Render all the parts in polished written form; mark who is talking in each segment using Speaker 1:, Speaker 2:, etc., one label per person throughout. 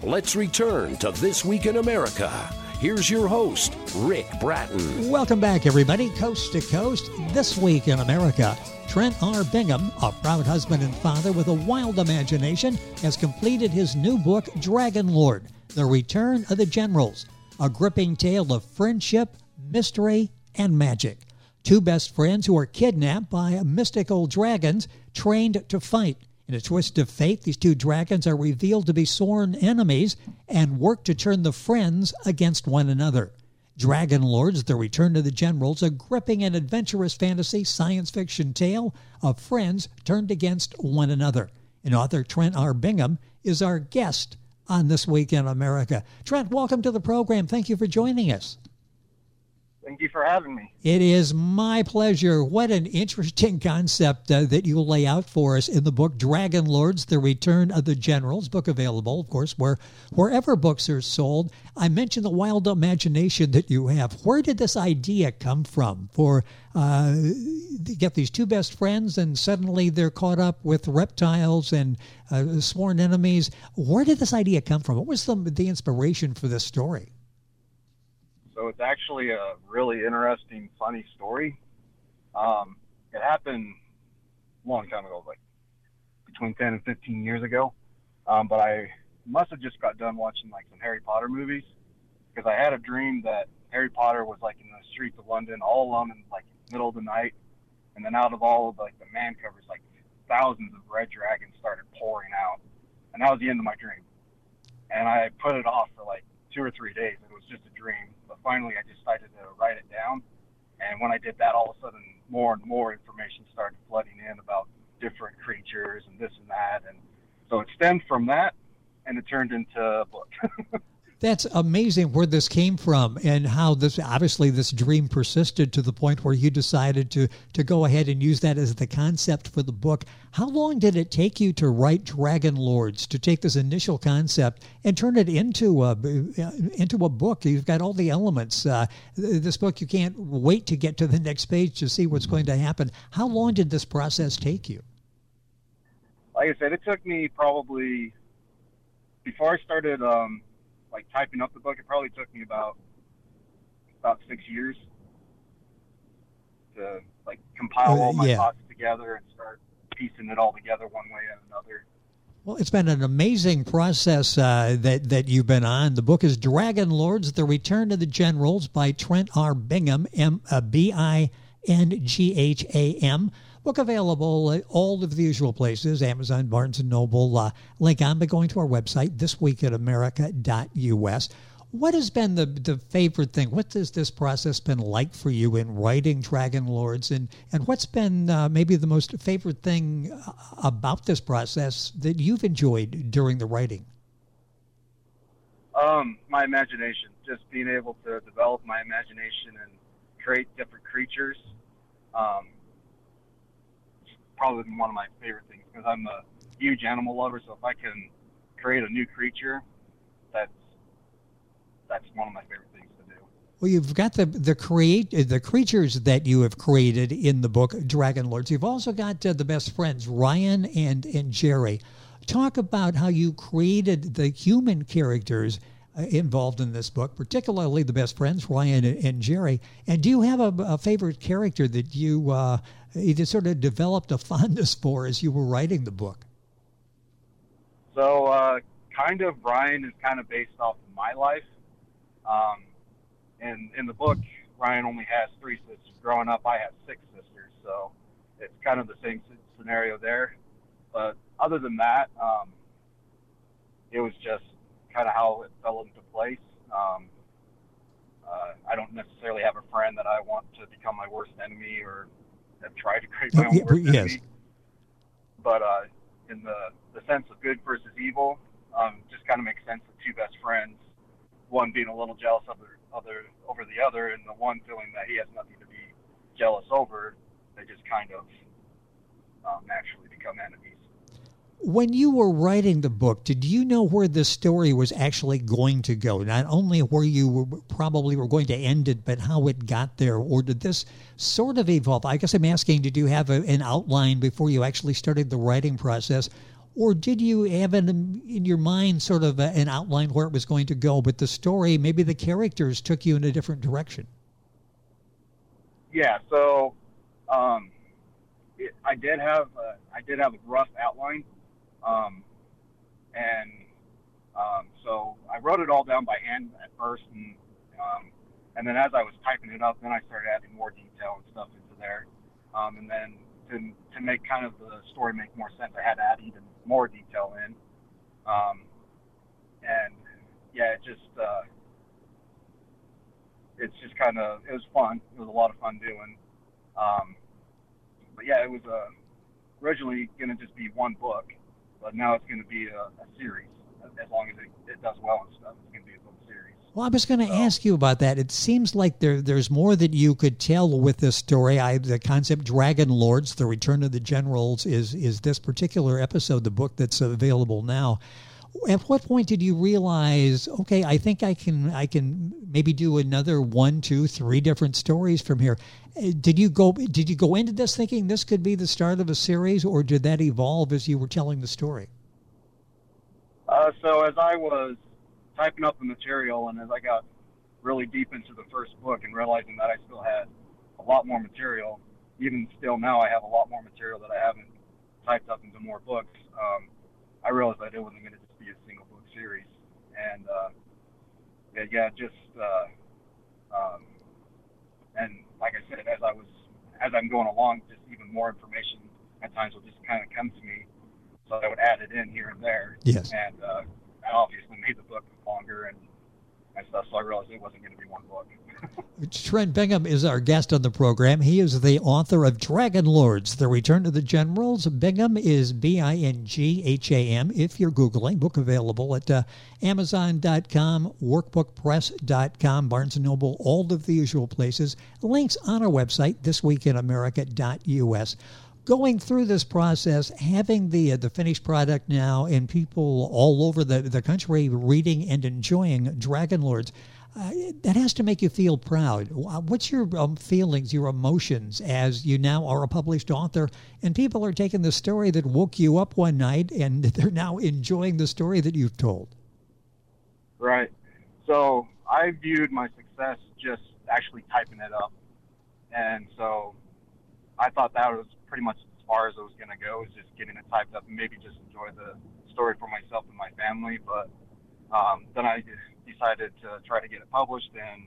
Speaker 1: Let's return to This Week in America. Here's your host, Rick Bratton.
Speaker 2: Welcome back, everybody. Coast to Coast, This Week in America. Trent R. Bingham, a proud husband and father with a wild imagination, has completed his new book, Dragon Lord, The Return of the Generals, a gripping tale of friendship, mystery, and magic. Two best friends who are kidnapped by mystical dragons trained to fight. In a twist of fate, these two dragons are revealed to be sworn enemies and work to turn the friends against one another. Dragon Lords, The Return of the Generals, a gripping and adventurous fantasy science fiction tale of friends turned against one another. And author Trent R. Bingham is our guest on This Week in America. Trent, welcome to the program. Thank you for joining us.
Speaker 3: Thank you for having me.
Speaker 2: It is my pleasure. What an interesting concept that you lay out for us in the book, Dragon Lords, The Return of the Generals, book available, of course, wherever books are sold. I mentioned the wild imagination that you have. Where did this idea come from for you get these two best friends and suddenly they're caught up with reptiles and sworn enemies? Where did this idea come from? What was the inspiration for this story?
Speaker 3: So it's actually a really interesting, funny story. It happened a long time ago, like between 10 and 15 years ago. But I must have just got done watching like some Harry Potter movies because I had a dream that Harry Potter was like in the streets of London all alone in like the middle of the night. And then out of all of like the man covers, like thousands of red dragons started pouring out. And that was the end of my dream. And I put it off for like 2 or 3 days. It was just a dream. But finally, I decided to write it down. And when I did that, all of a sudden, more and more information started flooding in about different creatures and this and that. And so it stemmed from that, and it turned into a book.
Speaker 2: That's amazing where this came from and how this dream persisted to the point where you decided to go ahead and use that as the concept for the book. How long did it take you to write Dragon Lords, to take this initial concept and turn it into a book? You've got all the elements. This book, you can't wait to get to the next page to see what's going to happen. How long did this process take you?
Speaker 3: Like I said, it took me probably, before I started like typing up the book, it probably took me about 6 years to like compile all my thoughts together and start piecing it all together one way and another.
Speaker 2: Well, it's been an amazing process that you've been on. The book is Dragon Lords, The Return of the Generals by Trent R. Bingham, Bingham. Book available at all of the usual places, Amazon, Barnes & Noble. Link on by going to our website, thisweekinamerica.us. What has been the favorite thing? What has this process been like for you in writing Dragon Lords? And what's been maybe the most favorite thing about this process that you've enjoyed during the writing?
Speaker 3: My imagination. Just being able to develop my imagination and create different creatures. Probably one of my favorite things because I'm a huge animal lover. So if I can create a new creature, that's one of my favorite things to do.
Speaker 2: Well, you've got the creatures that you have created in the book Dragon Lords. You've also got the best friends Ryan and Jerry. Talk about how you created the human characters involved in this book, particularly the best friends Ryan and Jerry. And do you have a favorite character that you sort of developed a fondness for as you were writing the book?
Speaker 3: So kind of Ryan is kind of based off of my life. And in the book, Ryan only has 3 sisters. Growing up, I had 6 sisters, so it's kind of the same scenario there. But other than that, it was just kind of how it fell into place. I don't necessarily have a friend that I want to become my worst enemy or have tried to create my own worst enemy. But in the sense of good versus evil, just kind of makes sense with 2 best friends, one being a little jealous of over the other, and the one feeling that he has nothing to be jealous over. They just kind of naturally become enemies.
Speaker 2: When you were writing the book, did you know where the story was actually going to go? Not only where you were going to end it, but how it got there? Or did this sort of evolve? I guess I'm asking, did you have an outline before you actually started the writing process? Or did you have in your mind sort of an outline where it was going to go, but the story, maybe the characters took you in a different direction?
Speaker 3: Yeah, so I did have a rough outline, so I wrote it all down by hand at first, and then as I was typing it up, then I started adding more detail and stuff into there, and then to make kind of the story make more sense, I had to add even more detail in, and yeah, it's just kind of, it was fun. It was a lot of fun doing. But yeah, it was originally going to just be one book, but now it's going to be a series. As long as it does well and stuff, it's going to be a book series.
Speaker 2: Well, I was going to ask you about that. It seems like there's more that you could tell with this story. The concept Dragon Lords, The Return of the Generals, is this particular episode, the book that's available now. At what point did you realize, okay, I think I can maybe do another 1, 2, 3 different stories from here? Did you go into this thinking this could be the start of a series, or did that evolve as you were telling the story?
Speaker 3: So as I was typing up the material, and as I got really deep into the first book and realizing that I still had a lot more material, even still now I have a lot more material that I haven't typed up into more books, I realized that it wasn't going to just be a single book series. And and like I said, as I'm going along, just even more information at times will just kind of come to me, so I would add it in here and there.
Speaker 2: Yes.
Speaker 3: And that obviously made the book longer and stuff, so I realized it wasn't going to be one book.
Speaker 2: Trent Bingham is our guest on the program. He is the author of Dragon Lords, The Return of the Generals. Bingham is Bingham. If you're Googling, book available at Amazon.com, WorkbookPress.com, Barnes & Noble, all of the usual places. Links on our website, thisweekinamerica.us. Going through this process, having the finished product now and people all over the country reading and enjoying Dragon Lords, that has to make you feel proud. What's your feelings, your emotions as you now are a published author and people are taking the story that woke you up one night and they're now enjoying the story that you've told?
Speaker 3: Right. So I viewed my success just actually typing it up. And so I thought that was pretty much as far as it was going to go, is just getting it typed up and maybe just enjoy the story for myself and my family. But then I decided to try to get it published, and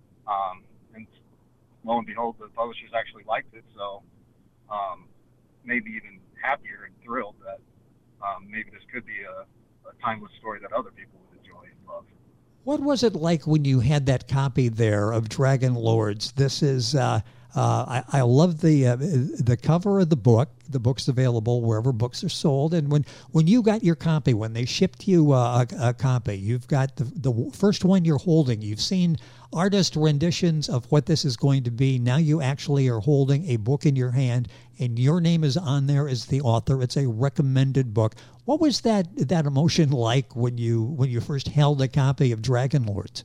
Speaker 3: lo and behold, the publishers actually liked it. So maybe even happier and thrilled that maybe this could be a timeless story that other people would enjoy and love.
Speaker 2: What was it like when you had that copy there of Dragon Lords? This is I love the cover of the book. The book's available wherever books are sold. And when you got your copy, when they shipped you a copy, you've got the first one you're holding. You've seen artist renditions of what this is going to be. Now you actually are holding a book in your hand, and your name is on there as the author. It's a recommended book. What was that emotion like when you first held a copy of Dragon Lords?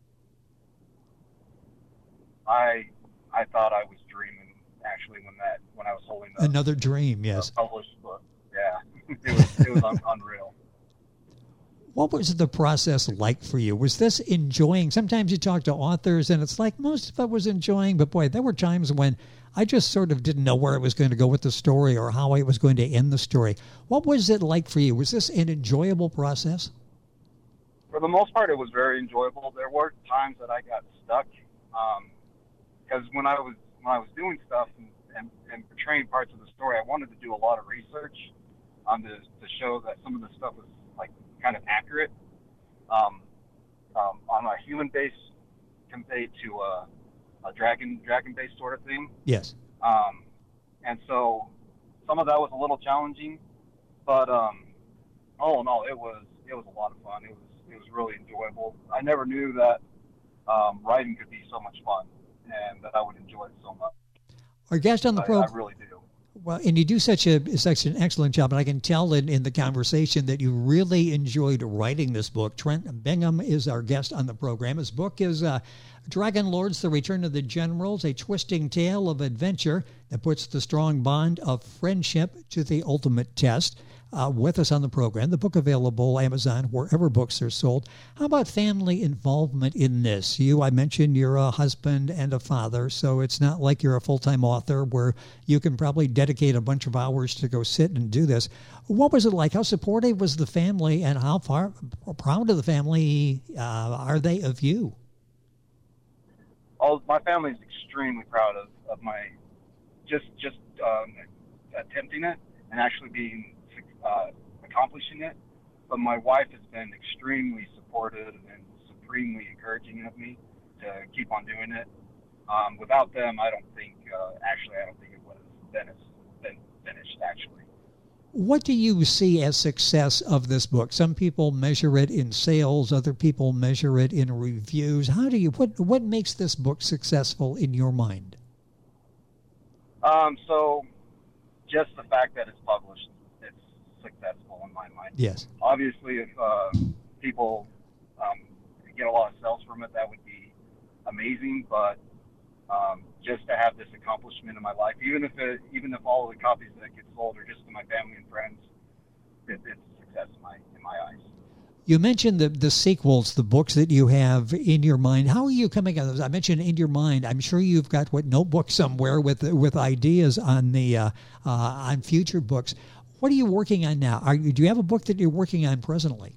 Speaker 3: I thought I was dreaming, actually, when I was holding
Speaker 2: another dream. Yes,
Speaker 3: published book. Yeah, it was unreal.
Speaker 2: What was the process like for you? Was this enjoying? Sometimes you talk to authors, and it's like most of it was enjoying, but boy, there were times when I just sort of didn't know where I was going to go with the story or how I was going to end the story. What was it like for you? Was this an enjoyable process?
Speaker 3: For the most part, it was very enjoyable. There were times that I got stuck. Because when I was doing stuff and portraying parts of the story, I wanted to do a lot of research to show that some of the stuff was like kind of accurate on a human base compared to a dragon based sort of thing.
Speaker 2: Yes.
Speaker 3: And so some of that was a little challenging, but all in all, it was a lot of fun. It was really enjoyable. I never knew that writing could be so much fun, and that I would enjoy it so much.
Speaker 2: Our guest on the program.
Speaker 3: I really do.
Speaker 2: Well, and you do such an excellent job, and I can tell in the conversation that you really enjoyed writing this book. Trent Bingham is our guest on the program. His book is Dragon Lords, The Return of the Generals, a twisting tale of adventure that puts the strong bond of friendship to the ultimate test. with us on the program. The book available Amazon, wherever books are sold. How about family involvement in this? I mentioned you're a husband and a father, so it's not like you're a full-time author where you can probably dedicate a bunch of hours to go sit and do this. What was it like? How supportive was the family, and how far proud of the family are they of you?
Speaker 3: My family is extremely proud of my just attempting it and actually being accomplishing it. But my wife has been extremely supportive and supremely encouraging of me to keep on doing it. Without them, I don't think it would have been finished, actually.
Speaker 2: What do you see as success of this book? Some people measure it in sales, other people measure it in reviews. What makes this book successful in your mind?
Speaker 3: So just the fact that it's published, it's successful in my mind.
Speaker 2: Yes.
Speaker 3: Obviously, if people get a lot of sales from it, that would be amazing. But just to have this accomplishment in my life, even if all of the copies that get sold are just to my family and friends, it's a success in my eyes.
Speaker 2: You mentioned the sequels, the books that you have in your mind. How are you coming at those? I mentioned in your mind. I'm sure you've got notebook somewhere with ideas on future books. What are you working on now? Do you have a book that you're working on presently?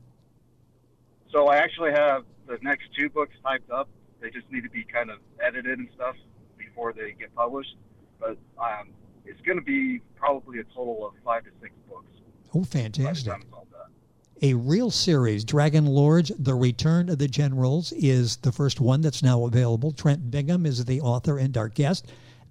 Speaker 3: So I actually have the next 2 books typed up. They just need to be kind of edited and stuff before they get published. But it's going to be probably a total of 5 to 6 books.
Speaker 2: Oh, fantastic.
Speaker 3: By the time it's all done.
Speaker 2: A real series, Dragon Lords, The Return of the Generals, is the first one that's now available. Trent Bingham is the author and our guest.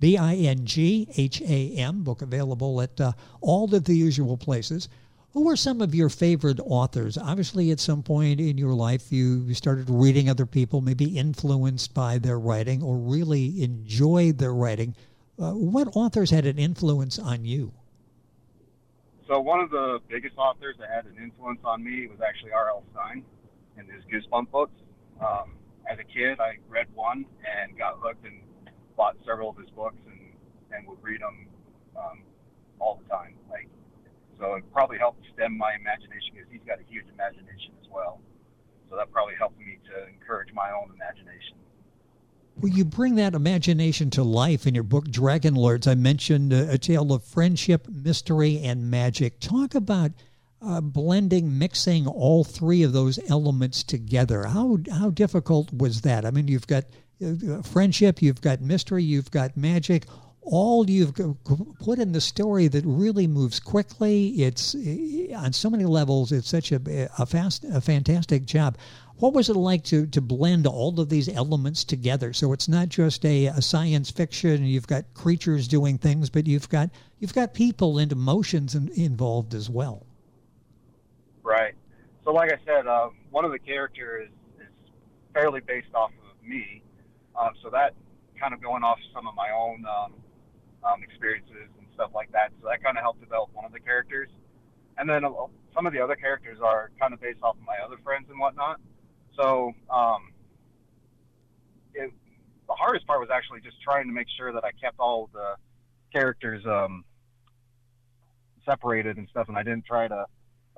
Speaker 2: Bingham, book available at all of the usual places. Who are some of your favorite authors? Obviously, at some point in your life, you started reading other people, maybe influenced by their writing or really enjoyed their writing. What authors had an influence on you?
Speaker 3: So one of the biggest authors that had an influence on me was actually R.L. Stine and his Goosebumps books. As a kid, I read one and got hooked and bought several of his books and would read them all the time. So it probably helped stem my imagination because he's got a huge imagination as well. So that probably helped me to encourage my own imagination.
Speaker 2: Well, you bring that imagination to life in your book, Dragon Lords. I mentioned a tale of friendship, mystery, and magic. Talk about mixing all 3 of those elements together. How difficult was that? I mean, you've got friendship, you've got mystery, you've got magic. All you've put in the story that really moves quickly. It's on so many levels. It's such a fantastic job. What was it like to blend all of these elements together? So it's not just a science fiction. You've got creatures doing things, but you've got people and emotions involved as well.
Speaker 3: Right. So, like I said, one of the characters is fairly based off of me. So that kind of going off some of my own experiences and stuff like that. So that kind of helped develop one of the characters. And then some of the other characters are kind of based off of my other friends and whatnot. So the hardest part was actually just trying to make sure that I kept all the characters separated and stuff, and I didn't try to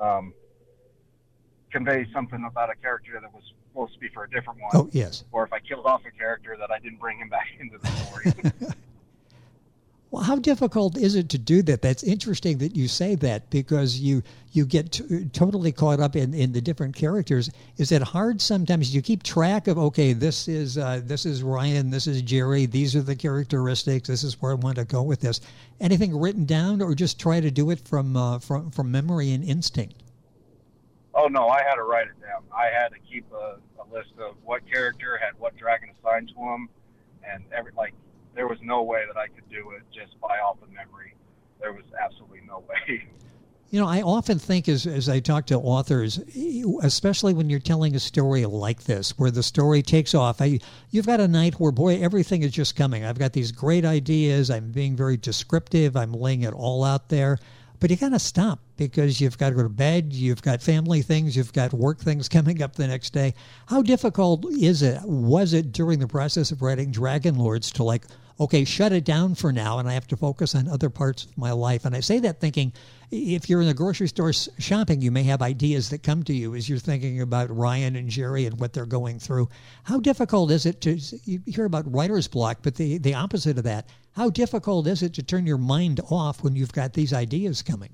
Speaker 3: convey something about a character that was supposed to be for a different one.
Speaker 2: Oh, yes.
Speaker 3: Or if I killed off a character, that I didn't bring him back into the story.
Speaker 2: Well, how difficult is it to do that? That's interesting that you say that because you get totally caught up in the different characters. Is it hard sometimes? Do you keep track of, okay, this is Ryan, this is Jerry, these are the characteristics, this is where I want to go with this. Anything written down, or just try to do it from memory and instinct?
Speaker 3: Oh, no, I had to write it down. I had to keep a list of what character had what dragon assigned to him, and there was no way that I could do it just by off of memory. There was absolutely no way.
Speaker 2: You know, I often think as I talk to authors, especially when you're telling a story like this, where the story takes off, you've got a night where, boy, everything is just coming. I've got these great ideas. I'm being very descriptive. I'm laying it all out there. But you got to stop because you've got to go to bed. You've got family things. You've got work things coming up the next day. How difficult was it during the process of writing Dragon Lords to okay, shut it down for now, and I have to focus on other parts of my life. And I say that thinking, if you're in the grocery store shopping, you may have ideas that come to you as you're thinking about Ryan and Jerry and what they're going through. How difficult is it you hear about writer's block, but the opposite of that, how difficult is it to turn your mind off when you've got these ideas coming?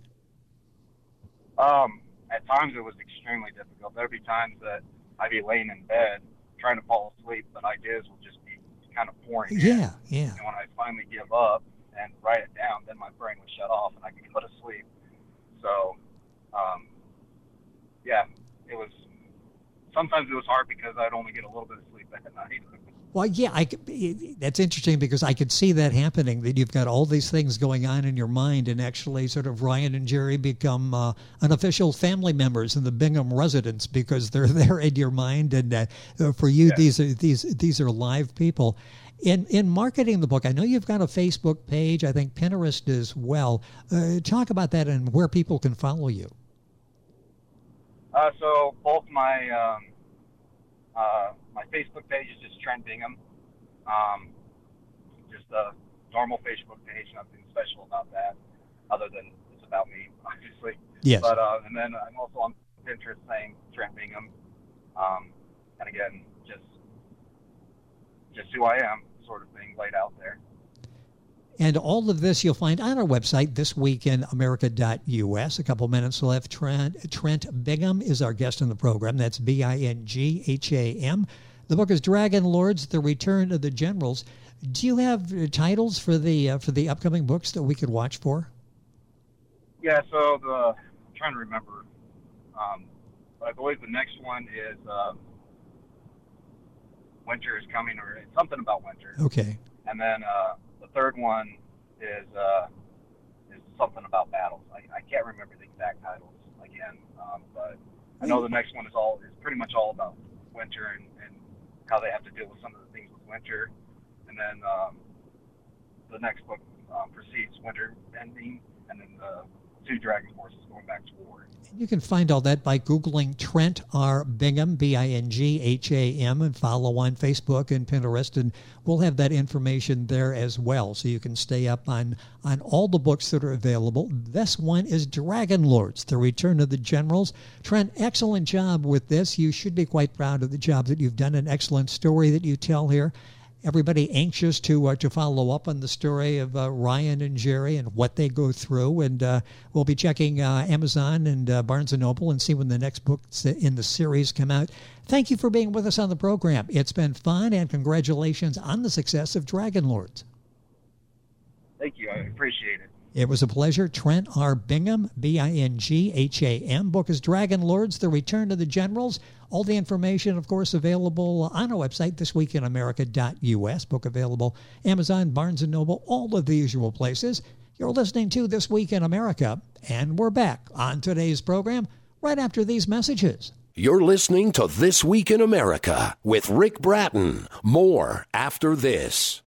Speaker 3: At times it was extremely difficult. There'd be times that I'd be laying in bed trying to fall asleep, but ideas will just be kind of pouring in.
Speaker 2: Yeah.
Speaker 3: And when I finally give up and write it down, then my brain would shut off and I could go to sleep. So, sometimes it was hard because I'd only get a little bit of sleep at night.
Speaker 2: Well, yeah, that's interesting because I could see that happening, that you've got all these things going on in your mind, and actually sort of Ryan and Jerry become unofficial family members in the Bingham residence because they're there in your mind, and for you, these are live people. In marketing the book, I know you've got a Facebook page, I think Pinterest as well. Talk about that and where people can follow you.
Speaker 3: So both my Facebook page is just Trent Bingham, just a normal Facebook page, nothing special about that, other than it's about me, obviously.
Speaker 2: Yes.
Speaker 3: But and then I'm also on Pinterest saying Trent Bingham, and again, just who I am, sort of thing laid out there.
Speaker 2: And all of this you'll find on our website, thisweekinamerica.us. A couple minutes left. Trent Bingham is our guest on the program. That's Bingham. The book is Dragon Lords: The Return of the Generals. Do you have titles for the upcoming books that we could watch for?
Speaker 3: Yeah, so I'm trying to remember. But I believe the next one is Winter is Coming, or it's something about winter.
Speaker 2: Okay.
Speaker 3: And then the third one is something about battles. I can't remember the exact titles again, but I know the next one is pretty much all about winter and how they have to deal with some of the things with winter. And then the next book precedes winter ending, and then the two dragon forces going back to war.
Speaker 2: You can find all that by Googling Trent R. Bingham, Bingham, and follow on Facebook and Pinterest, and we'll have that information there as well, so you can stay up on all the books that are available. This one is Dragon Lords: The Return of the Generals. Trent, excellent job with this. You should be quite proud of the job that you've done. An excellent story that you tell here. Everybody anxious to follow up on the story of Ryan and Jerry and what they go through. And we'll be checking Amazon and Barnes & Noble and see when the next books in the series come out. Thank you for being with us on the program. It's been fun, and congratulations on the success of Dragon Lords.
Speaker 3: Thank you. I appreciate it.
Speaker 2: It was a pleasure. Trent R. Bingham, Bingham. Book is Dragon Lords: The Return of the Generals. All the information, of course, available on our website, thisweekinamerica.us. Book available Amazon, Barnes & Noble, all of the usual places. You're listening to This Week in America, and we're back on today's program right after these messages.
Speaker 1: You're listening to This Week in America with Rick Bratton. More after this.